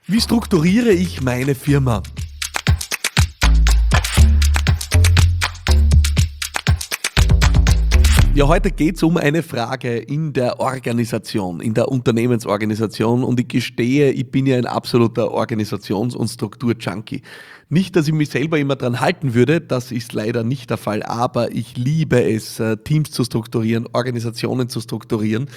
Wie strukturiere ich meine Firma? Ja, heute geht es um eine Frage in der Organisation, in der Unternehmensorganisation, und ich gestehe, ich bin ja ein absoluter Organisations- und Struktur-Junkie. Nicht, dass ich mich selber immer dran halten würde, das ist leider nicht der Fall, aber ich liebe es, Teams zu strukturieren, Organisationen zu strukturieren,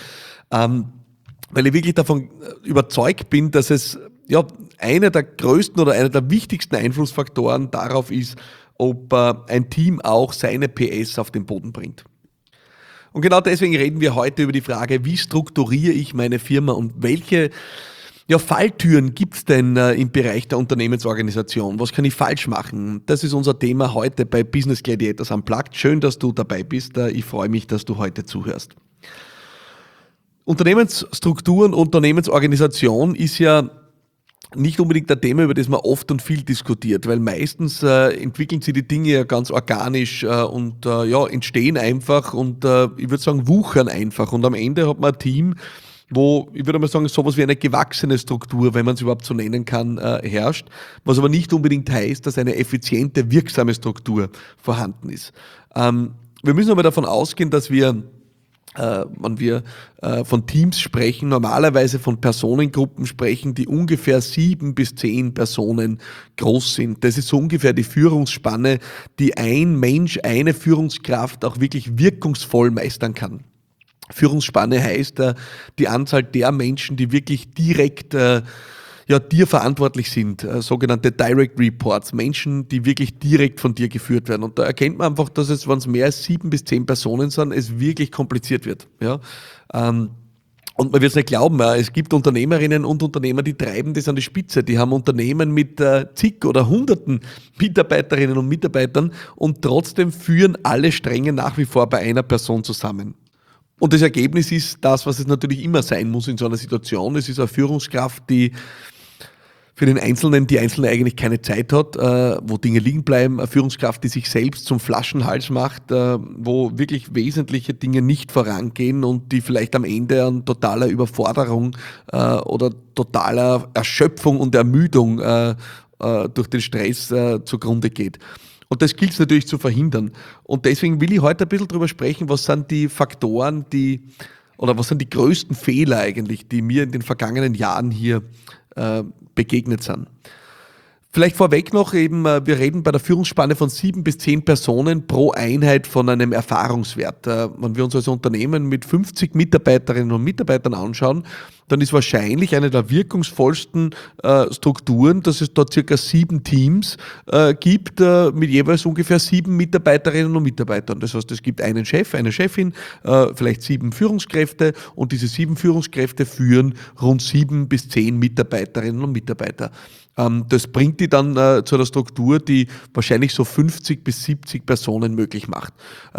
weil ich wirklich davon überzeugt bin, dass es ja einer der größten oder einer der wichtigsten Einflussfaktoren darauf ist, ob ein Team auch seine PS auf den Boden bringt. Und genau deswegen reden wir heute über die Frage, wie strukturiere ich meine Firma und welche Falltüren gibt es denn im Bereich der Unternehmensorganisation? Was kann ich falsch machen? Das ist unser Thema heute bei Business Gladiators Unplugged. Schön, dass du dabei bist. Ich freue mich, dass du heute zuhörst. Unternehmensstruktur und Unternehmensorganisation ist ja nicht unbedingt ein Thema, über das man oft und viel diskutiert, weil meistens entwickeln sich die Dinge ja ganz organisch und entstehen einfach und ich würde sagen, wuchern einfach. Und am Ende hat man ein Team, wo, ich würde mal sagen, sowas wie eine gewachsene Struktur, wenn man es überhaupt so nennen kann, herrscht, was aber nicht unbedingt heißt, dass eine effiziente, wirksame Struktur vorhanden ist. Wir müssen aber davon ausgehen, dass wir wenn wir von Teams sprechen, normalerweise von Personengruppen sprechen, die ungefähr 7 bis 10 Personen groß sind. Das ist so ungefähr die Führungsspanne, die ein Mensch, eine Führungskraft auch wirklich wirkungsvoll meistern kann. Führungsspanne heißt die Anzahl der Menschen, die wirklich direkt dir verantwortlich sind, sogenannte Direct Reports, Menschen, die wirklich direkt von dir geführt werden. Und da erkennt man einfach, dass es, wenn es mehr als 7 bis 10 Personen sind, es wirklich kompliziert wird. Ja? Und man wird es nicht glauben, es gibt Unternehmerinnen und Unternehmer, die treiben das an die Spitze. Die haben Unternehmen mit zig oder hunderten Mitarbeiterinnen und Mitarbeitern und trotzdem führen alle Stränge nach wie vor bei einer Person zusammen. Und das Ergebnis ist das, was es natürlich immer sein muss in so einer Situation. Es ist eine Führungskraft, die für den Einzelnen, die Einzelne eigentlich keine Zeit hat, wo Dinge liegen bleiben, eine Führungskraft, die sich selbst zum Flaschenhals macht, wo wirklich wesentliche Dinge nicht vorangehen und die vielleicht am Ende an totaler Überforderung oder totaler Erschöpfung und Ermüdung durch den Stress zugrunde geht. Und das gilt es natürlich zu verhindern. Und deswegen will ich heute ein bisschen darüber sprechen, was sind die Faktoren, was sind die größten Fehler eigentlich, die mir in den vergangenen Jahren hier begegnet sind. Vielleicht vorweg noch eben, wir reden bei der Führungsspanne von 7 bis 10 Personen pro Einheit von einem Erfahrungswert. Wenn wir uns als Unternehmen mit 50 Mitarbeiterinnen und Mitarbeitern anschauen, dann ist wahrscheinlich eine der wirkungsvollsten Strukturen, dass es dort circa 7 Teams gibt mit jeweils ungefähr 7 Mitarbeiterinnen und Mitarbeitern. Das heißt, es gibt einen Chef, eine Chefin, vielleicht 7 Führungskräfte und diese 7 Führungskräfte führen rund 7 bis 10 Mitarbeiterinnen und Mitarbeiter. Das bringt die dann zu einer Struktur, die wahrscheinlich so 50 bis 70 Personen möglich macht.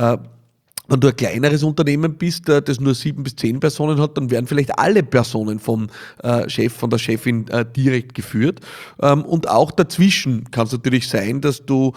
Wenn du ein kleineres Unternehmen bist, das nur 7 bis 10 Personen hat, dann werden vielleicht alle Personen vom Chef, von der Chefin direkt geführt. Und auch dazwischen kann es natürlich sein, dass du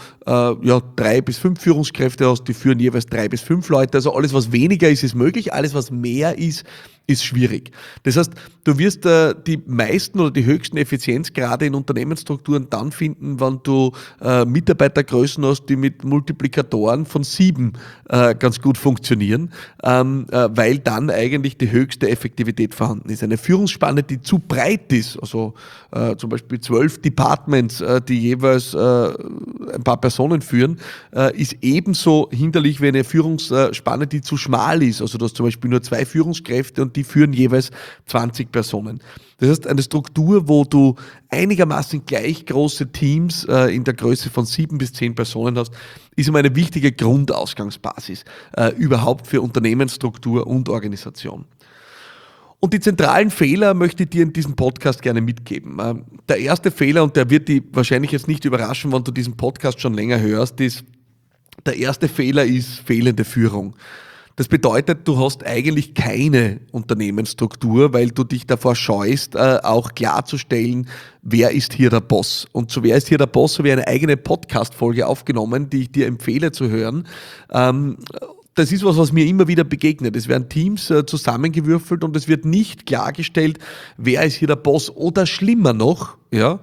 3 bis 5 Führungskräfte hast, die führen jeweils 3 bis 5 Leute. Also alles, was weniger ist, ist möglich. Alles, was mehr ist schwierig. Das heißt, du wirst die meisten oder die höchsten Effizienzgrade in Unternehmensstrukturen dann finden, wenn du Mitarbeitergrößen hast, die mit Multiplikatoren von 7 ganz gut funktionieren, weil dann eigentlich die höchste Effektivität vorhanden ist. Eine Führungsspanne, die zu breit ist, also zum Beispiel 12 Departments, die jeweils ein paar Personen führen, ist ebenso hinderlich wie eine Führungsspanne, die zu schmal ist. Also du hast zum Beispiel nur 2 Führungskräfte und die führen jeweils 20 Personen. Das heißt, eine Struktur, wo du einigermaßen gleich große Teams in der Größe von 7 bis 10 Personen hast, ist immer eine wichtige Grundausgangsbasis überhaupt für Unternehmensstruktur und Organisation. Und die zentralen Fehler möchte ich dir in diesem Podcast gerne mitgeben. Der erste Fehler, und der wird dich wahrscheinlich jetzt nicht überraschen, wenn du diesen Podcast schon länger hörst, ist, der erste Fehler ist fehlende Führung. Das bedeutet, du hast eigentlich keine Unternehmensstruktur, weil du dich davor scheust, auch klarzustellen, wer ist hier der Boss. Und zu wer ist hier der Boss, habe ich eine eigene Podcast-Folge aufgenommen, die ich dir empfehle zu hören. Das ist was mir immer wieder begegnet. Es werden Teams zusammengewürfelt und es wird nicht klargestellt, wer ist hier der Boss oder schlimmer noch, Ja,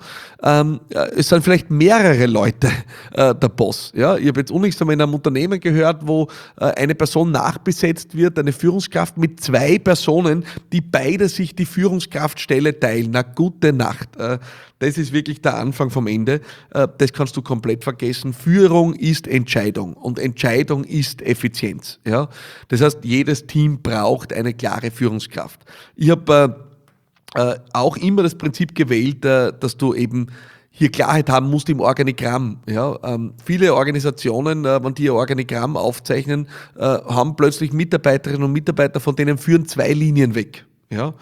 es sind vielleicht mehrere Leute der Boss. Ja, ich habe jetzt unlängst einmal in einem Unternehmen gehört, wo eine Person nachbesetzt wird, eine Führungskraft mit 2 Personen, die beide sich die Führungskraftstelle teilen. Na, gute Nacht. Das ist wirklich der Anfang vom Ende. Das kannst du komplett vergessen. Führung ist Entscheidung und Entscheidung ist Effizienz. Ja, das heißt, jedes Team braucht eine klare Führungskraft. Ich habe auch immer das Prinzip gewählt, dass du eben hier Klarheit haben musst im Organigramm. Ja, viele Organisationen, wenn die ihr Organigramm aufzeichnen, haben plötzlich Mitarbeiterinnen und Mitarbeiter, von denen führen 2 Linien weg. Ja,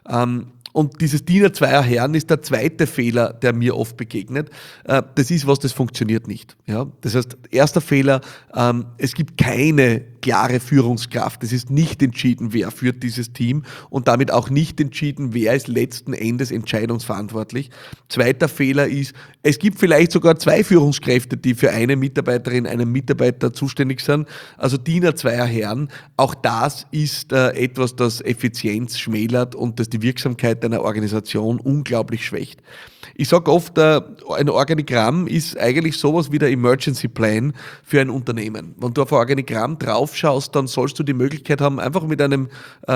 und dieses Diener zweier Herren ist der zweite Fehler, der mir oft begegnet. Das ist was, das funktioniert nicht. Ja? Das heißt, erster Fehler, es gibt keine klare Führungskraft. Es ist nicht entschieden, wer führt dieses Team und damit auch nicht entschieden, wer ist letzten Endes entscheidungsverantwortlich. Zweiter Fehler ist, es gibt vielleicht sogar 2 Führungskräfte, die für eine Mitarbeiterin, einen Mitarbeiter zuständig sind. Also Diener zweier Herren. Auch das ist etwas, das Effizienz schmälert und das die Wirksamkeit einer Organisation unglaublich schwächt. Ich sage oft, ein Organigramm ist eigentlich sowas wie der Emergency Plan für ein Unternehmen. Wenn du auf ein Organigramm draufschaust, dann sollst du die Möglichkeit haben, einfach mit einem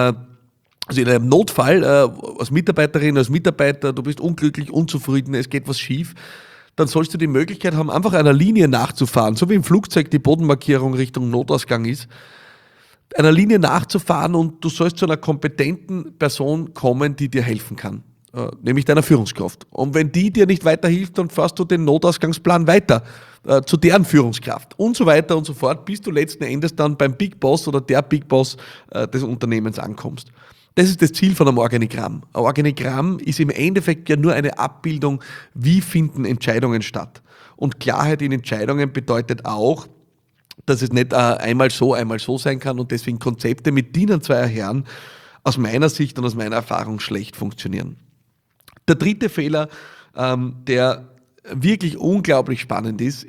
also in einem Notfall, als Mitarbeiterin, als Mitarbeiter, du bist unglücklich, unzufrieden, es geht was schief, dann sollst du die Möglichkeit haben, einfach einer Linie nachzufahren, so wie im Flugzeug die Bodenmarkierung Richtung Notausgang ist, einer Linie nachzufahren und du sollst zu einer kompetenten Person kommen, die dir helfen kann. Nämlich deiner Führungskraft. Und wenn die dir nicht weiterhilft, dann fährst du den Notausgangsplan weiter zu deren Führungskraft und so weiter und so fort, bis du letzten Endes dann beim Big Boss oder der Big Boss des Unternehmens ankommst. Das ist das Ziel von einem Organigramm. Ein Organigramm ist im Endeffekt ja nur eine Abbildung, wie finden Entscheidungen statt. Und Klarheit in Entscheidungen bedeutet auch, dass es nicht einmal so sein kann und deswegen Konzepte mit Dienern zweier Herren aus meiner Sicht und aus meiner Erfahrung schlecht funktionieren. Der dritte Fehler, der wirklich unglaublich spannend ist,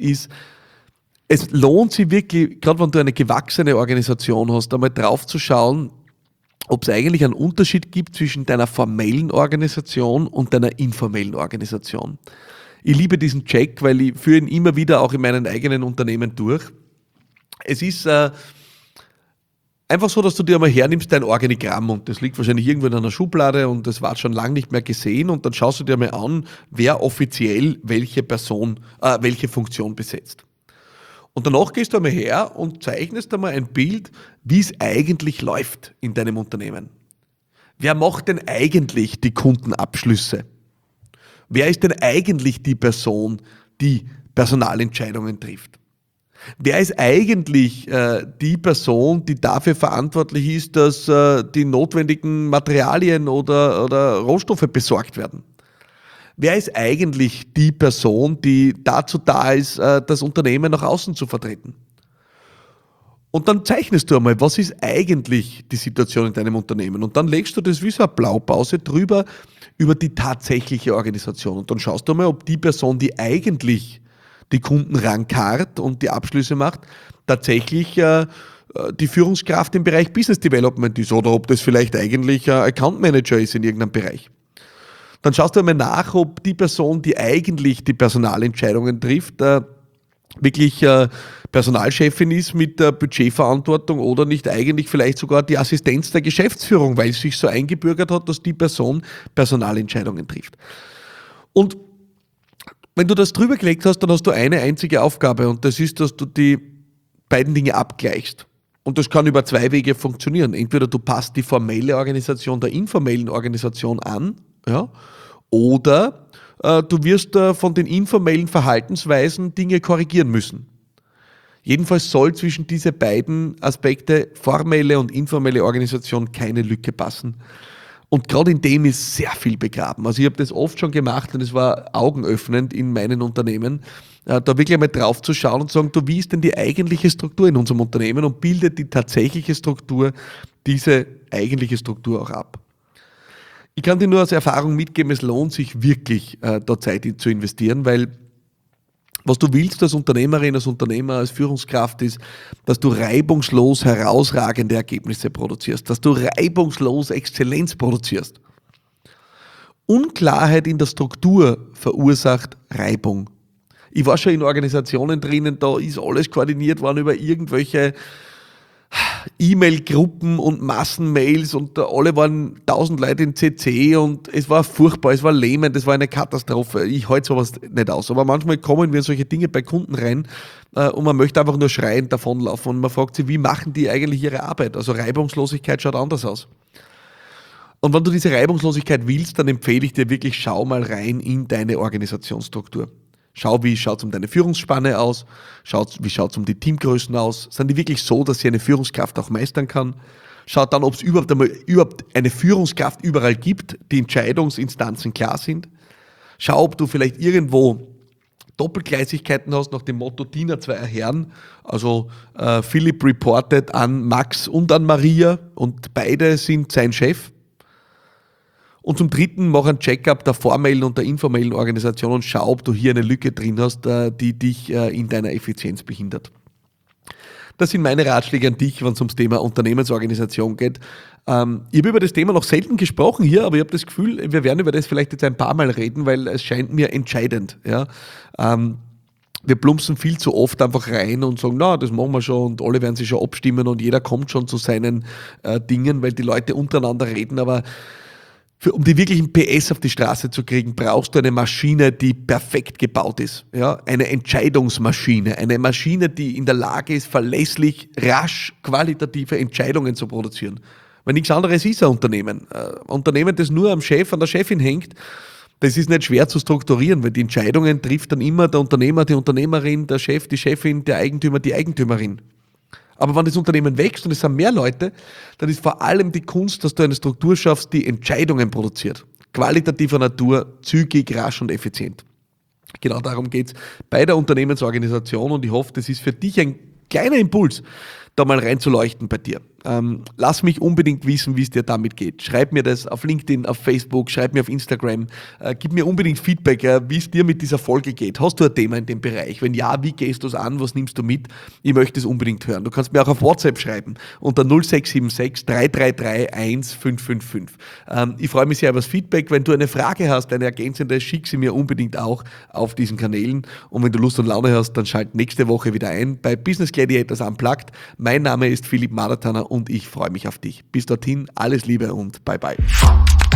es lohnt sich wirklich, gerade wenn du eine gewachsene Organisation hast, einmal drauf zu schauen, ob es eigentlich einen Unterschied gibt zwischen deiner formellen Organisation und deiner informellen Organisation. Ich liebe diesen Check, weil ich führe ihn immer wieder auch in meinen eigenen Unternehmen durch. Es ist einfach so, dass du dir einmal hernimmst, dein Organigramm, und das liegt wahrscheinlich irgendwo in einer Schublade und das war schon lange nicht mehr gesehen, und dann schaust du dir mal an, wer offiziell welche Funktion besetzt. Und danach gehst du einmal her und zeichnest einmal ein Bild, wie es eigentlich läuft in deinem Unternehmen. Wer macht denn eigentlich die Kundenabschlüsse? Wer ist denn eigentlich die Person, die Personalentscheidungen trifft? Wer ist eigentlich die Person, die dafür verantwortlich ist, dass die notwendigen Materialien oder Rohstoffe besorgt werden? Wer ist eigentlich die Person, die dazu da ist, das Unternehmen nach außen zu vertreten? Und dann zeichnest du einmal, was ist eigentlich die Situation in deinem Unternehmen? Und dann legst du das wie so eine Blaupause drüber über die tatsächliche Organisation. Und dann schaust du mal, ob die Person, die eigentlich die Kunden rankart und die Abschlüsse macht, tatsächlich die Führungskraft im Bereich Business Development ist oder ob das vielleicht eigentlich ein Account Manager ist in irgendeinem Bereich. Dann schaust du einmal nach, ob die Person, die eigentlich die Personalentscheidungen trifft, wirklich Personalchefin ist mit Budgetverantwortung oder nicht eigentlich vielleicht sogar die Assistenz der Geschäftsführung, weil es sich so eingebürgert hat, dass die Person Personalentscheidungen trifft. Und wenn du das drüber gelegt hast, dann hast du eine einzige Aufgabe, und das ist, dass du die beiden Dinge abgleichst. Und das kann über 2 Wege funktionieren. Entweder du passt die formelle Organisation der informellen Organisation an, ja, oder du wirst von den informellen Verhaltensweisen Dinge korrigieren müssen. Jedenfalls soll zwischen diese beiden Aspekte, formelle und informelle Organisation, keine Lücke passen. Und gerade in dem ist sehr viel begraben. Also ich habe das oft schon gemacht und es war augenöffnend in meinen Unternehmen, da wirklich einmal drauf zu schauen und zu sagen, du, wie ist denn die eigentliche Struktur in unserem Unternehmen, und bildet die tatsächliche Struktur diese eigentliche Struktur auch ab. Ich kann dir nur aus Erfahrung mitgeben, es lohnt sich wirklich, da Zeit zu investieren, weil was du willst als Unternehmerin, als Unternehmer, als Führungskraft ist, dass du reibungslos herausragende Ergebnisse produzierst, dass du reibungslos Exzellenz produzierst. Unklarheit in der Struktur verursacht Reibung. Ich war schon in Organisationen drinnen, da ist alles koordiniert worden über irgendwelche E-Mail-Gruppen und Massenmails und da alle waren 1000 Leute in CC und es war furchtbar, es war lähmend, es war eine Katastrophe. Ich halte sowas nicht aus. Aber manchmal kommen wir in solche Dinge bei Kunden rein und man möchte einfach nur schreiend davonlaufen und man fragt sich, wie machen die eigentlich ihre Arbeit? Also Reibungslosigkeit schaut anders aus. Und wenn du diese Reibungslosigkeit willst, dann empfehle ich dir wirklich, schau mal rein in deine Organisationsstruktur. Schau, wie schaut es um deine Führungsspanne aus, wie schaut es um die Teamgrößen aus, sind die wirklich so, dass sie eine Führungskraft auch meistern kann? Schau dann, ob es überhaupt eine Führungskraft überall gibt, die Entscheidungsinstanzen klar sind. Schau, ob du vielleicht irgendwo Doppelgleisigkeiten hast nach dem Motto Diener zweier Herren, also Philipp reportet an Max und an Maria und beide sind sein Chef. Und zum Dritten, mach einen Check-up der formellen und der informellen Organisation und schau, ob du hier eine Lücke drin hast, die dich in deiner Effizienz behindert. Das sind meine Ratschläge an dich, wenn es ums Thema Unternehmensorganisation geht. Ich habe über das Thema noch selten gesprochen hier, aber ich habe das Gefühl, wir werden über das vielleicht jetzt ein paar Mal reden, weil es scheint mir entscheidend. Ja? Wir plumpsen viel zu oft einfach rein und sagen, na, das machen wir schon und alle werden sich schon abstimmen und jeder kommt schon zu seinen Dingen, weil die Leute untereinander reden, aber um die wirklichen PS auf die Straße zu kriegen, brauchst du eine Maschine, die perfekt gebaut ist. Ja? Eine Entscheidungsmaschine. Eine Maschine, die in der Lage ist, verlässlich, rasch, qualitative Entscheidungen zu produzieren. Weil nichts anderes ist ein Unternehmen. Ein Unternehmen, das nur am Chef, an der Chefin hängt, das ist nicht schwer zu strukturieren, weil die Entscheidungen trifft dann immer der Unternehmer, die Unternehmerin, der Chef, die Chefin, der Eigentümer, die Eigentümerin. Aber wenn das Unternehmen wächst und es sind mehr Leute, dann ist vor allem die Kunst, dass du eine Struktur schaffst, die Entscheidungen produziert. Qualitativer Natur, zügig, rasch und effizient. Genau darum geht es bei der Unternehmensorganisation und ich hoffe, das ist für dich ein kleiner Impuls, da mal reinzuleuchten bei dir. Lass mich unbedingt wissen, wie es dir damit geht. Schreib mir das auf LinkedIn, auf Facebook, schreib mir auf Instagram. Gib mir unbedingt Feedback, wie es dir mit dieser Folge geht. Hast du ein Thema in dem Bereich? Wenn ja, wie gehst du es an? Was nimmst du mit? Ich möchte es unbedingt hören. Du kannst mir auch auf WhatsApp schreiben unter 0676 333 1555. Ich freue mich sehr über das Feedback. Wenn du eine Frage hast, eine ergänzende, schick sie mir unbedingt auch auf diesen Kanälen. Und wenn du Lust und Laune hast, dann schalt nächste Woche wieder ein bei Business Gladiators Unplugged. Mein Name ist Philipp Madertaner und ich freue mich auf dich. Bis dorthin, alles Liebe und bye bye.